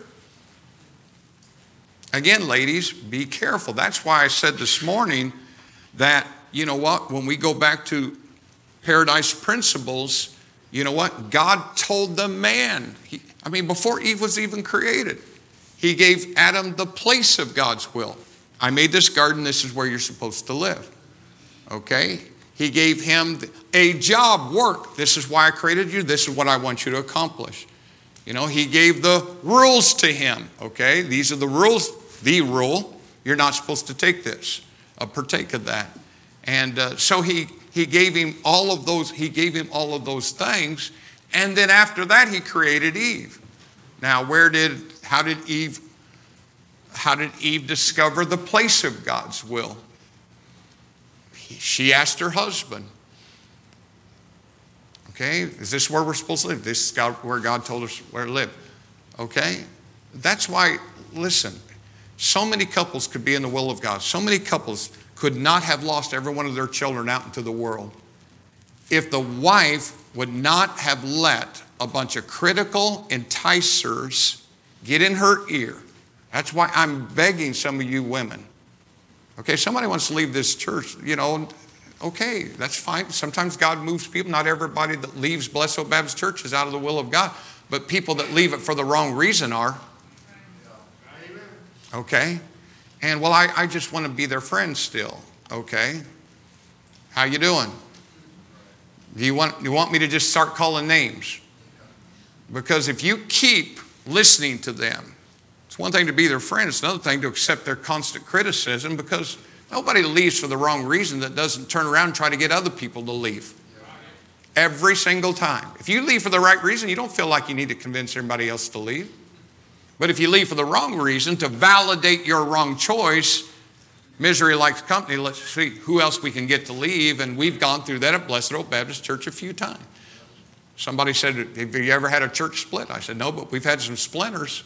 Again, ladies, be careful. That's why I said this morning that, you know what, when we go back to paradise principles, you know what? God told the man, he, I mean, before Eve was even created, he gave Adam the place of God's will. I made this garden, this is where you're supposed to live. Okay? He gave him a job, work. This is why I created you. This is what I want you to accomplish. You know, he gave the rules to him. Okay? These are the rules. The rule. You're not supposed to take this. Uh, partake of that. And uh, so he, he gave him all of those, he gave him all of those things. And then after that, he created Eve. Now, where did, how did Eve, how did Eve discover the place of God's will? She asked her husband. Okay, is this where we're supposed to live? This is God, where God told us where to live. Okay, that's why, listen, so many couples could be in the will of God. So many couples could not have lost every one of their children out into the world if the wife would not have let a bunch of critical enticers get in her ear. That's why I'm begging some of you women. Okay, somebody wants to leave this church, you know, okay, that's fine. Sometimes God moves people. Not everybody that leaves Blessed Hope Baptist Church is out of the will of God, but people that leave it for the wrong reason are. Okay? And, well, I, I just want to be their friend still. Okay? How you doing? Do you want, you want me to just start calling names? Because if you keep listening to them, it's one thing to be their friend. It's another thing to accept their constant criticism, because nobody leaves for the wrong reason that doesn't turn around and try to get other people to leave. Every single time. If you leave for the right reason, you don't feel like you need to convince everybody else to leave. But if you leave for the wrong reason to validate your wrong choice, misery likes company. Let's see who else we can get to leave. And we've gone through that at Blessed Hope Baptist Church a few times. Somebody said, have you ever had a church split? I said, no, but we've had some splinters.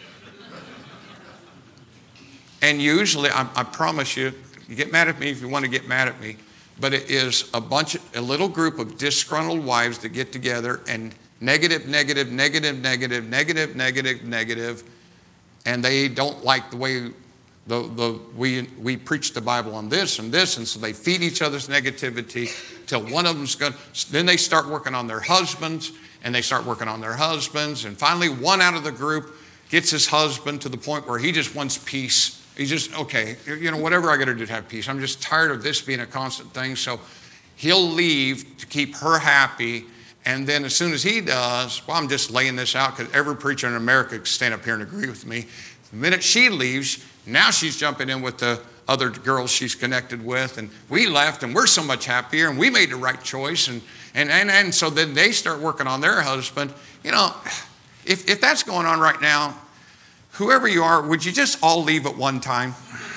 And usually, I, I promise you, you get mad at me if you want to get mad at me, but it is a bunch of, a little group of disgruntled wives that get together and negative, negative, negative, negative, negative, negative, negative, and they don't like the way the, the, we, we preach the Bible on this and this, and so they feed each other's negativity till one of them's going to, then they start working on their husbands, and they start working on their husbands, and finally one out of the group gets his husband to the point where he just wants peace. He's just, okay, you know, whatever I got to do to have peace. I'm just tired of this being a constant thing, so he'll leave to keep her happy. And then as soon as he does, well, I'm just laying this out because every preacher in America can stand up here and agree with me. The minute she leaves, now she's jumping in with the other girls she's connected with. And we left and we're so much happier and we made the right choice. And, and, and, and so then they start working on their husband. You know, if, if that's going on right now, whoever you are, would you just all leave at one time?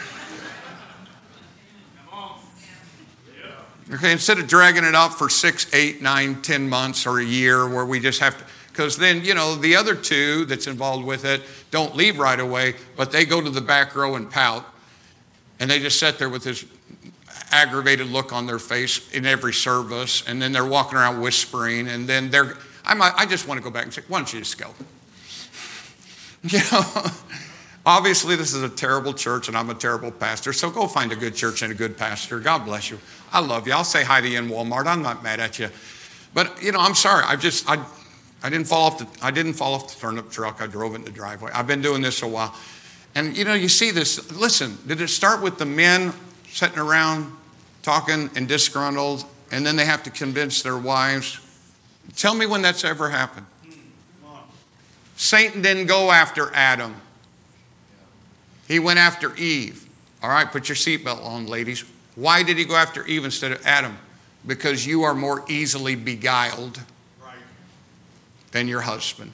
Okay, instead of dragging it out for six, eight, nine, ten months or a year where we just have to, because then, you know, the other two that's involved with it don't leave right away, but they go to the back row and pout, and they just sit there with this aggravated look on their face in every service, and then they're walking around whispering, and then they're, I might, I just want to go back and say, why don't you just go? You know, obviously this is a terrible church and I'm a terrible pastor, so go find a good church and a good pastor. God bless you. I love you. I'll say hi to you in Walmart. I'm not mad at you. But, you know, I'm sorry. I just, I, I didn't fall off the, I didn't fall off the turnip truck. I drove it in the driveway. I've been doing this a while. And, you know, you see this. Listen, did it start with the men sitting around talking and disgruntled, and then they have to convince their wives? Tell me when that's ever happened. Satan didn't go after Adam. He went after Eve. All right, put your seatbelt on, ladies. Why did he go after Eve instead of Adam? Because you are more easily beguiled than your husband.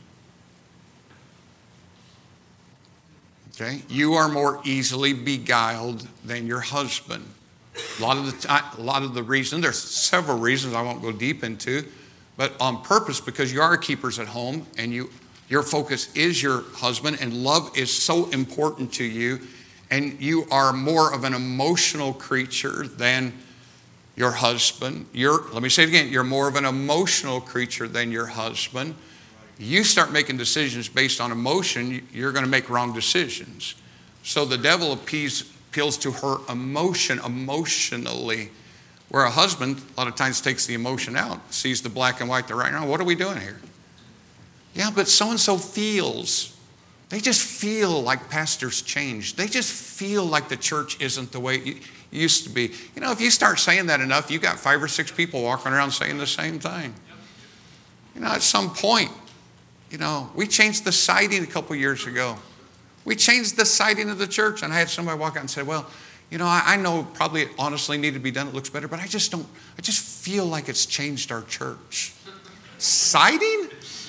Okay? You are more easily beguiled than your husband. A lot of the time, a lot of the reason, there's several reasons I won't go deep into, but on purpose, because you are keepers at home and you Your focus is your husband, and love is so important to you, and you are more of an emotional creature than your husband. You're, let me say it again, you're more of an emotional creature than your husband. You start making decisions based on emotion, you're going to make wrong decisions. So the devil appeals, appeals to her emotion, emotionally, where a husband a lot of times takes the emotion out, sees the black and white, the right and wrong. What are we doing here? Yeah, but so-and-so feels. They just feel like pastors changed. They just feel like the church isn't the way it used to be. You know, if you start saying that enough, you got five or six people walking around saying the same thing. You know, at some point, you know, we changed the siding a couple years ago. We changed the siding of the church, and I had somebody walk out and say, well, you know, I, I know probably it honestly needed to be done. It looks better, but I just don't, I just feel like it's changed our church. Siding?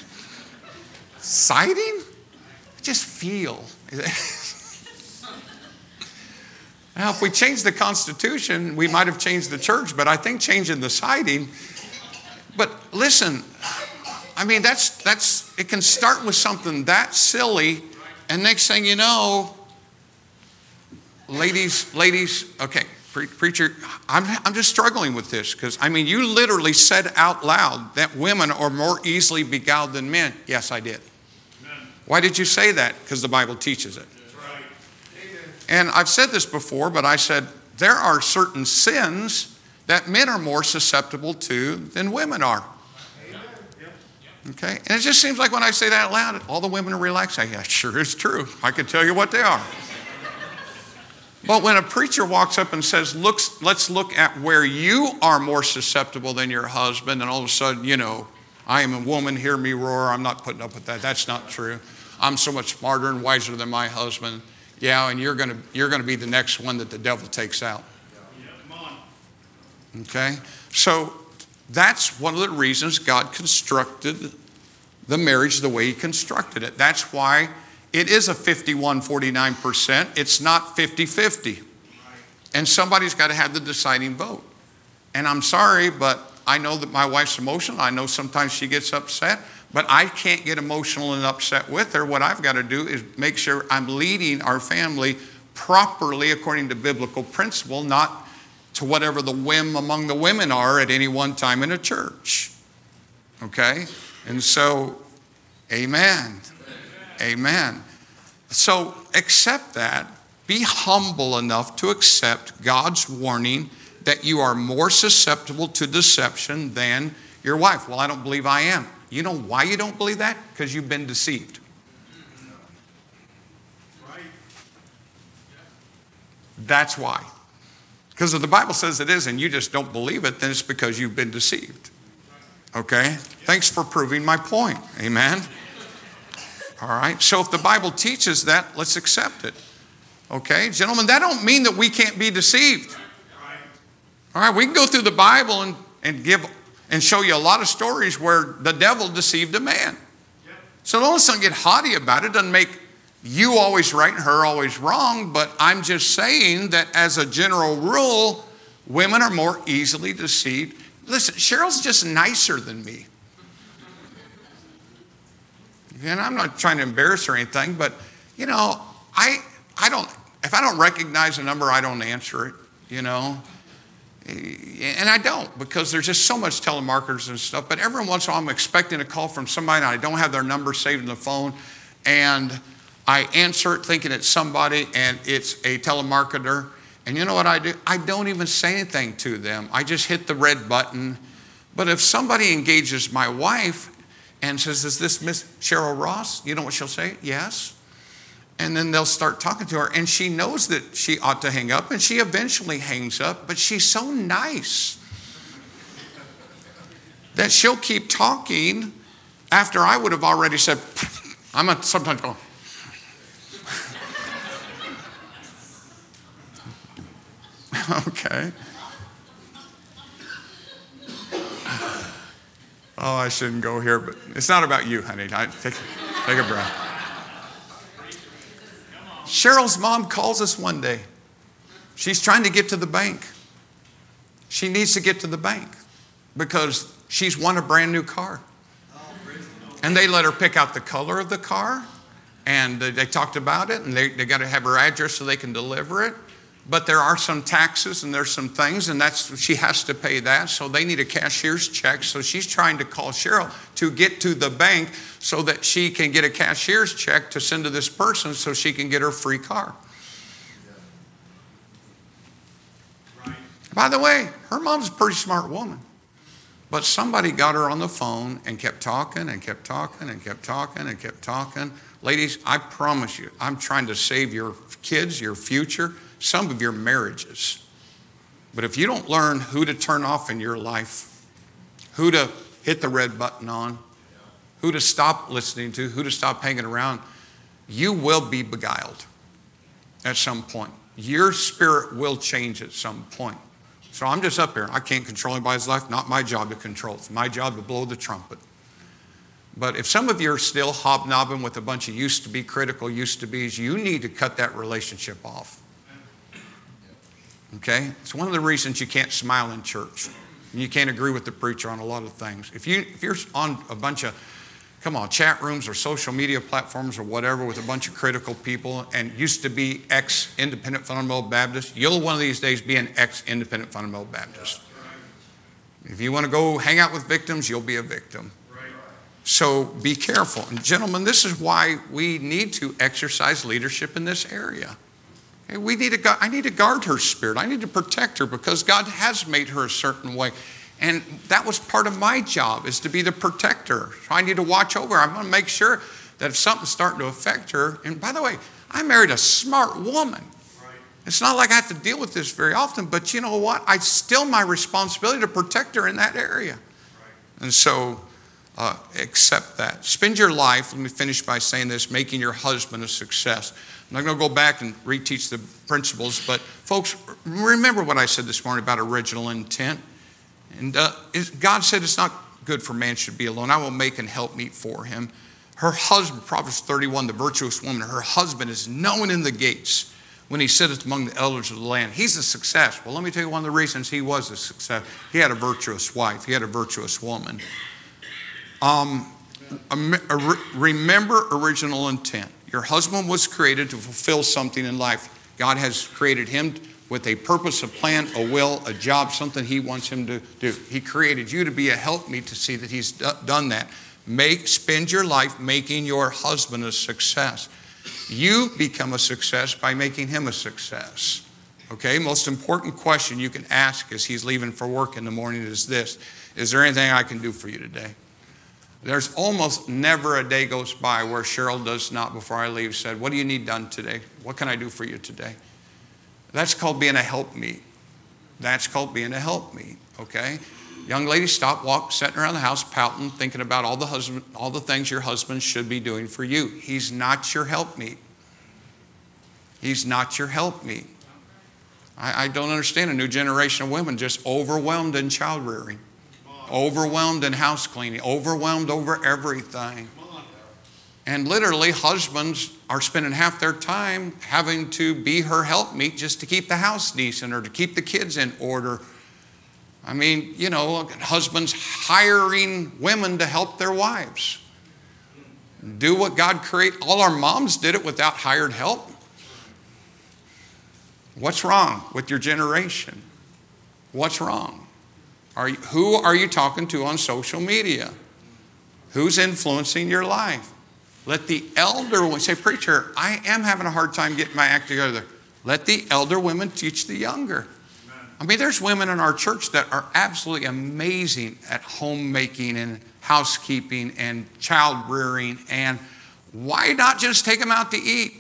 Siding? I just feel. Now, if we change the Constitution, we might have changed the church, but I think changing the siding, But listen, I mean, that's, that's, it can start with something that silly, and next thing you know, ladies, ladies, okay, pre- preacher, I'm, I'm just struggling with this because, I mean, you literally said out loud that women are more easily beguiled than men. Yes, I did. Amen. Why did you say that? Because the Bible teaches it. That's right. And I've said this before, but I said there are certain sins that men are more susceptible to than women are. Okay? And it just seems like when I say that out loud, all the women are relaxed. I, yeah, sure is true. I can tell you what they are. But when a preacher walks up and says, look, let's look at where you are more susceptible than your husband, and all of a sudden, you know, I am a woman, hear me roar, I'm not putting up with that. That's not true. I'm so much smarter and wiser than my husband. Yeah, and you're gonna you're gonna be the next one that the devil takes out. Okay? So that's one of the reasons God constructed the marriage the way he constructed it. That's why it is a fifty-one forty-nine percent. It's not fifty fifty. And somebody's got to have the deciding vote. And I'm sorry, but I know that my wife's emotional. I know sometimes she gets upset, but I can't get emotional and upset with her. What I've got to do is make sure I'm leading our family properly according to biblical principle, not to whatever the whim among the women are at any one time in a church. Okay? And so, amen. Amen. So accept that. Be humble enough to accept God's warning that you are more susceptible to deception than your wife. Well, I don't believe I am. You know why you don't believe that? Because you've been deceived. That's why. Because if the Bible says it is and you just don't believe it, then it's because you've been deceived. Okay? Thanks for proving my point. Amen? All right? So if the Bible teaches that, let's accept it. Okay? Gentlemen, that don't mean that we can't be deceived. All right? We can go through the Bible and, and give and show you a lot of stories where the devil deceived a man. So don't let's get haughty about it. It doesn't make you always right and her always wrong, but I'm just saying that as a general rule, women are more easily deceived. Listen, Cheryl's just nicer than me. And I'm not trying to embarrass her or anything, but, you know, I I don't, if I don't recognize a number, I don't answer it, you know. And I don't, because there's just so much telemarketers and stuff. But every once in a while, I'm expecting a call from somebody, and I don't have their number saved in the phone. And I answer it thinking it's somebody, and it's a telemarketer. And you know what I do? I don't even say anything to them. I just hit the red button. But if somebody engages my wife and says, is this Miss Cheryl Ross? You know what she'll say? Yes. And then they'll start talking to her. And she knows that she ought to hang up. And she eventually hangs up. But she's so nice that she'll keep talking after I would have already said, I'm a, sometimes going, okay. Oh, I shouldn't go here, but it's not about you, honey. I, take, take a breath. Cheryl's mom calls us one day. She's trying to get to the bank. She needs to get to the bank because she's won a brand new car. And they let her pick out the color of the car, and they talked about it, and they, they got to have her address so they can deliver it. But there are some taxes and there's some things, and that's she has to pay that. So they need a cashier's check. So she's trying to call Cheryl to get to the bank so that she can get a cashier's check to send to this person so she can get her free car. Right. By the way, her mom's a pretty smart woman. But somebody got her on the phone and kept talking and kept talking and kept talking and kept talking. Ladies, I promise you, I'm trying to save your kids, your future, some of your marriages. But if you don't learn who to turn off in your life, who to hit the red button on, who to stop listening to, who to stop hanging around, you will be beguiled at some point. Your spirit will change at some point. So I'm just up here. I can't control anybody's life. Not my job to control. It's my job to blow the trumpet. But if some of you are still hobnobbing with a bunch of used to be critical used to be's, you need to cut that relationship off. Okay? It's one of the reasons you can't smile in church. and you can't agree with the preacher on a lot of things. If, you, if you're on a bunch of, come on, chat rooms or social media platforms or whatever with a bunch of critical people and used to be ex-independent fundamental Baptist, you'll one of these days be an ex-independent fundamental Baptist. If you want to go hang out with victims, you'll be a victim. So be careful. And gentlemen, this is why we need to exercise leadership in this area. Okay, we need to, I need to guard her spirit. I need to protect her because God has made her a certain way. And that was part of my job, is to be the protector. So I need to watch over her. I'm going to make sure that if something's starting to affect her, and by the way, I married a smart woman. It's not like I have to deal with this very often, but you know what? It's still my responsibility to protect her in that area. And so uh, accept that. Spend your life, let me finish by saying this, making your husband a success. I'm not going to go back and reteach the principles, but folks, remember what I said this morning about original intent. And uh, God said it's not good for man should be alone. I will make and help meet for him. Her husband, Proverbs thirty-one, the virtuous woman, her husband is known in the gates when he sitteth among the elders of the land. He's a success. Well, let me tell you one of the reasons he was a success. He had a virtuous wife. He had a virtuous woman. Um, remember original intent. Your husband was created to fulfill something in life. God has created him with a purpose, a plan, a will, a job, something he wants him to do. He created you to be a helpmeet to see that he's done that. Make, spend your life making your husband a success. You become a success by making him a success. Okay, most important question you can ask as he's leaving for work in the morning is this: is there anything I can do for you today? There's almost never a day goes by where Cheryl does not, before I leave, said, what do you need done today? What can I do for you today? That's called being a helpmeet. That's called being a helpmeet, okay? Young lady, stop walk, sitting around the house pouting, thinking about all the husband, all the things your husband should be doing for you. He's not your helpmeet. He's not your helpmeet. I, I don't understand a new generation of women just overwhelmed in child rearing, overwhelmed in house cleaning, overwhelmed over everything. And literally, husbands are spending half their time having to be her helpmeet just to keep the house decent or to keep the kids in order. I mean, you know, husbands hiring women to help their wives. Do what God created. All our moms did it without hired help. What's wrong with your generation? What's wrong? Are you, who are you talking to on social media? Who's influencing your life? Let the elder women say, preacher, I am having a hard time getting my act together. Let the elder women teach the younger. I mean, there's women in our church that are absolutely amazing at homemaking and housekeeping and child rearing. And why not just take them out to eat?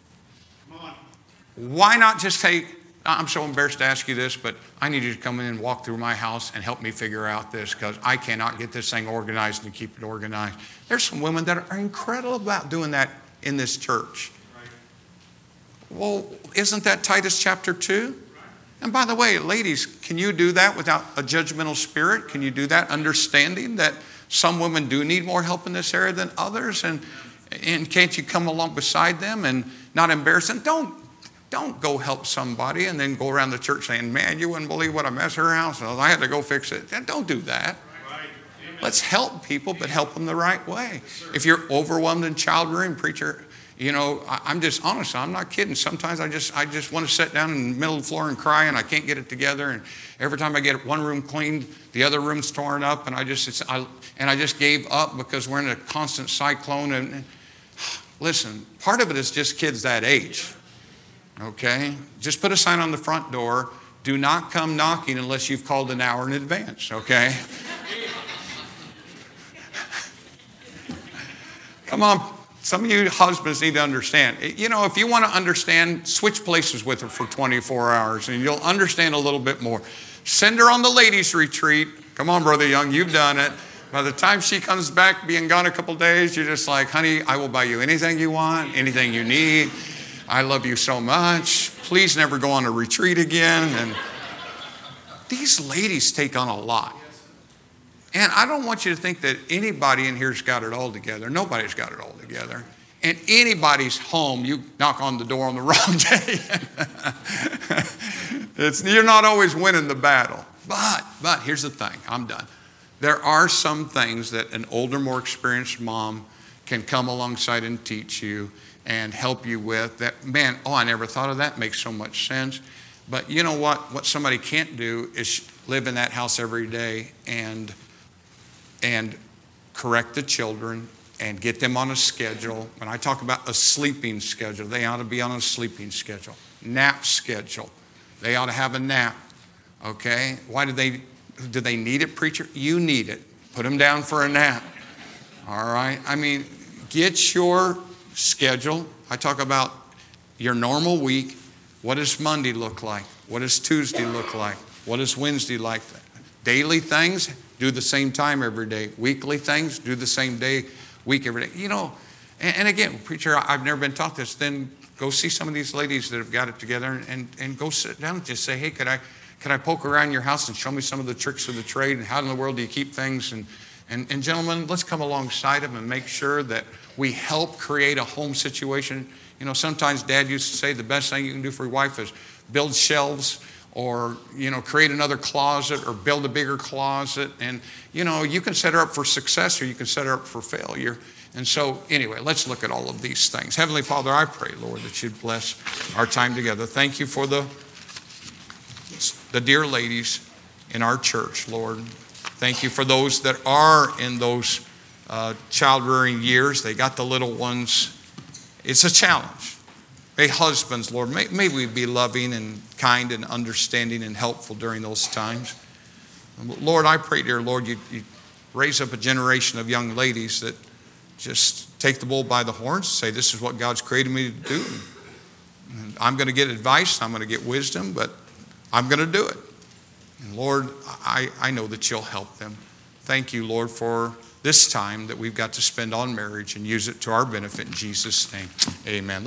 Why not just say, I'm so embarrassed to ask you this, but I need you to come in and walk through my house and help me figure out this because I cannot get this thing organized and keep it organized. There's some women that are incredible about doing that in this church. Well, isn't that Titus chapter two? And by the way, ladies, can you do that without a judgmental spirit? Can you do that understanding that some women do need more help in this area than others? And, and can't you come along beside them and not embarrass them? Don't, don't go help somebody and then go around the church saying, man, you wouldn't believe what a mess her house was. I had to go fix it. Don't do that. Let's help people, but help them the right way. If you're overwhelmed in child rearing, preacher, you know, I, I'm just honest. I'm not kidding. Sometimes I just I just want to sit down in the middle of the floor and cry, and I can't get it together. And every time I get one room cleaned, the other room's torn up, and I just it's, I, and I just gave up because we're in a constant cyclone. And, and listen, part of it is just kids that age. Okay, just put a sign on the front door: do not come knocking unless you've called an hour in advance. Okay. Come on. Some of you husbands need to understand. You know, if you want to understand, switch places with her for twenty-four hours and you'll understand a little bit more. Send her on the ladies' retreat. Come on, Brother Young, you've done it. By the time she comes back, being gone a couple days, you're just like, honey, I will buy you anything you want, anything you need. I love you so much. Please never go on a retreat again. And these ladies take on a lot. And I don't want you to think that anybody in here's got it all together. Nobody's got it all together. And anybody's home, you knock on the door on the wrong day. it's, you're not always winning the battle. But, but here's the thing. I'm done. There are some things that an older, more experienced mom can come alongside and teach you and help you with that. Man, oh, I never thought of that. Makes so much sense. But you know what? What somebody can't do is live in that house every day and and correct the children and get them on a schedule. When I talk about a sleeping schedule, they ought to be on a sleeping schedule. Nap schedule. They ought to have a nap. Okay? Why do they do they need it, preacher? You need it. Put them down for a nap. All right? I mean, get your schedule. I talk about your normal week. What does Monday look like? What does Tuesday look like? What does Wednesday like? Daily things, do the same time every day. Weekly things, do the same day, week every day. You know, and, and again, preacher, I've never been taught this. Then go see some of these ladies that have got it together and, and go sit down and just say, hey, could I could I poke around your house and show me some of the tricks of the trade and how in the world do you keep things? And, and, and gentlemen, let's come alongside them and make sure that we help create a home situation. You know, sometimes Dad used to say the best thing you can do for your wife is build shelves or, you know, create another closet or build a bigger closet. And, you know, you can set her up for success or you can set her up for failure. And so, anyway, let's look at all of these things. Heavenly Father, I pray, Lord, that you'd bless our time together. Thank you for the, the dear ladies in our church, Lord. Thank you for those that are in those uh, child-rearing years. They got the little ones. It's a challenge. May husbands, Lord, may, may we be loving and kind and understanding and helpful during those times. Lord, I pray, dear Lord, you, you raise up a generation of young ladies that just take the bull by the horns, say this is what God's created me to do. And I'm going to get advice, I'm going to get wisdom, but I'm going to do it. And Lord, I, I know that you'll help them. Thank you, Lord, for this time that we've got to spend on marriage and use it to our benefit in Jesus' name. Amen.